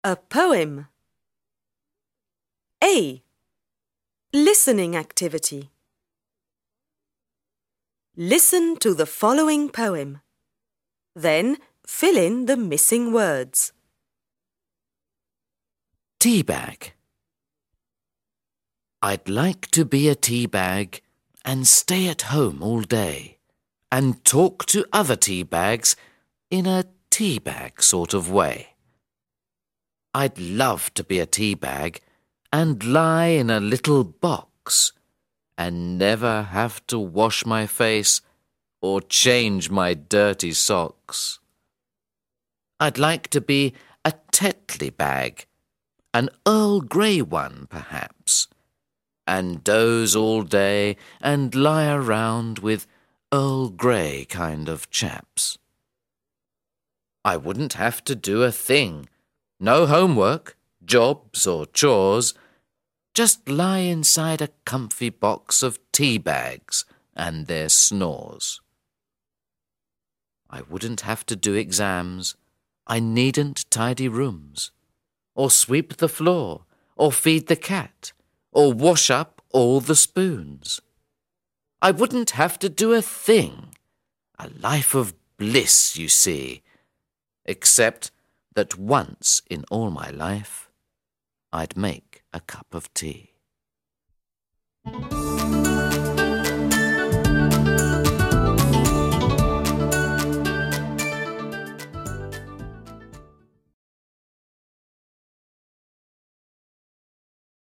A poem. A. Listening activity. Listen to the following poem. Then fill in the missing words. Teabag. I'd like to be a teabag and stay at home all day and talk to other teabags in a teabag sort of way. I'd love to be a teabag and lie in a little box and never have to wash my face or change my dirty socks. I'd like to be a Tetley bag, an Earl Grey one perhaps, and doze all day and lie around with Earl Grey kind of chaps. I wouldn't have to do a thing. No homework, jobs or chores. Just lie inside a comfy box of tea bags and their snores. I wouldn't have to do exams. I needn't tidy rooms, or sweep the floor, or feed the cat, or wash up all the spoons. I wouldn't have to do a thing. A life of bliss, you see, except that once in all my life, I'd make a cup of tea.